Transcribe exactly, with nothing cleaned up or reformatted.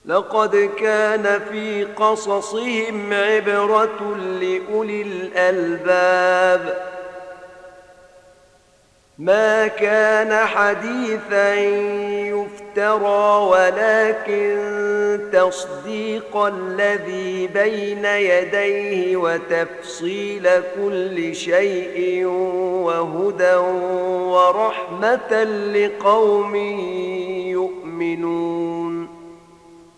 لقد كان في قصصهم عبرة لأولي الألباب ما كان حديثا يفترى ولكن تصديق الذي بين يديه وتفصيل كل شيء وهدى ورحمة لقوم يؤمنون